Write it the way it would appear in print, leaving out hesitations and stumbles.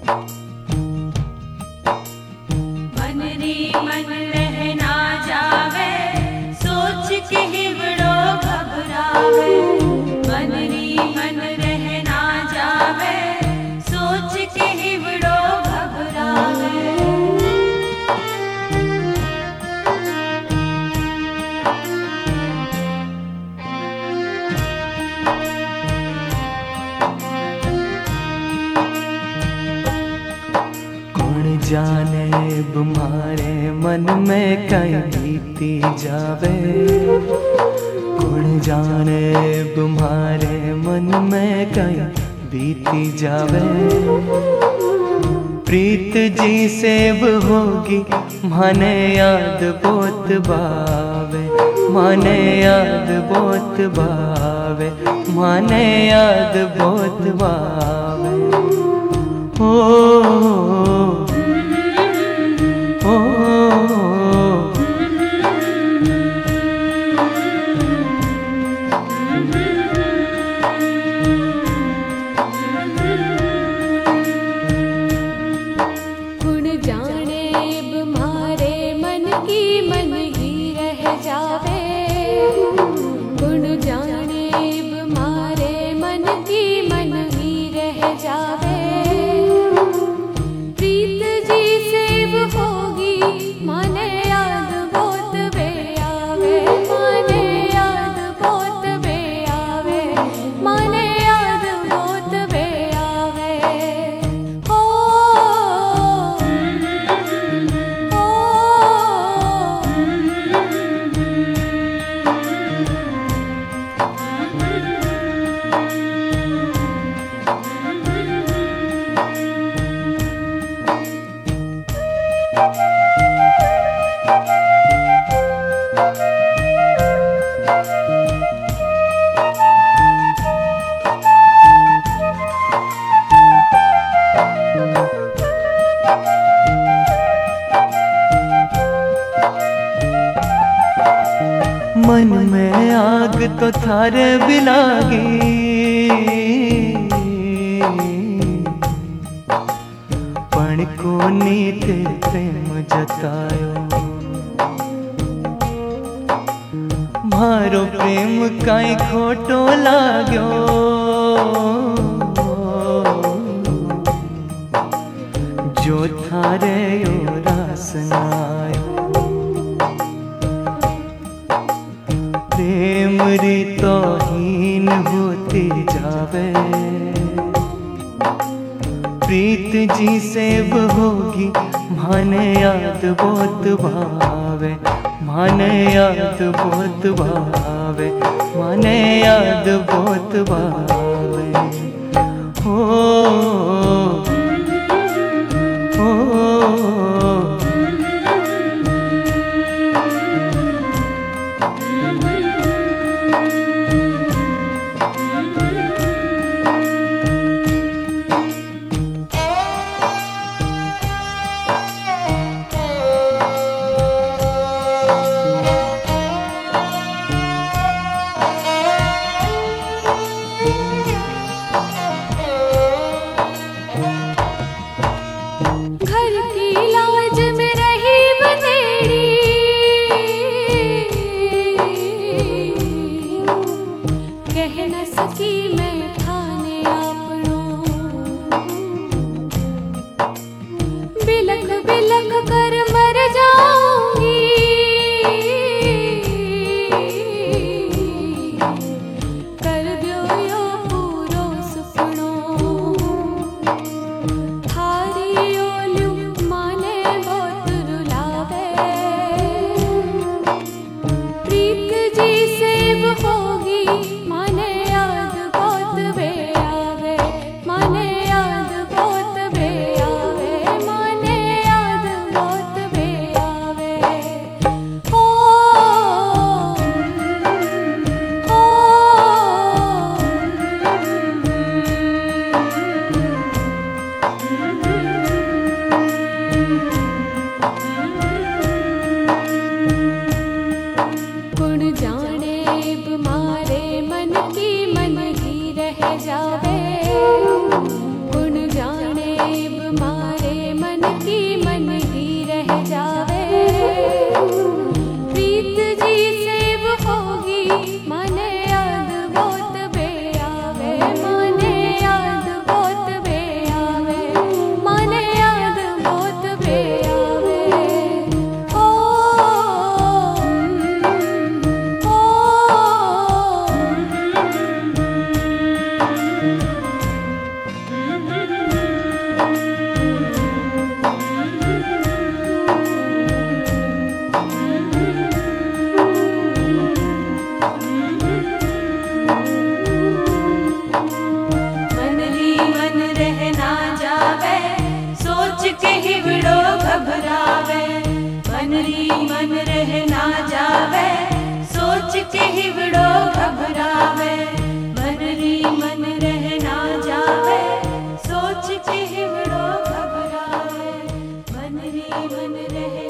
मन रे मन रह ना जावे, सोच के हिवड़ो घबरावे। मन रे मन रह ना जावे, सोच के हिवड़ो घबरावे। जाने तुम्हारे मन में कहीं बीती जावे। कौन जाने तुम्हारे मन में कहीं बीती जावे। प्रीत जी सेब होगी माने याद बहुत बावे। माने याद बहुत बावे। माने याद बहुत बावे। ओ मन में आग तो थारे भी लागी। पण कोनी ते प्रेम जतायो। मारो प्रेम काई खोटो लाग्यो। जो थारे यो रास नायो। प्रेम री तो हीन होती जावे। प्रीत जी सेब होगी माने याद बहुत भावे। माने याद बहुत भावे। माने याद बहुत भावे। ओ मारे मन की मन ही रह जावे। प्रीत जी सेव होगी माने याद बहुत बे आवे, माने याद बहुत बे आवे, माने याद बहुत बे आवे। ओ घबरावे, मन री मन रह ना जावे, सोच के हिवड़ो घबरावे, मन री मन रह ना जावे, सोच के हिवड़ो घबरावे, मन री मन रह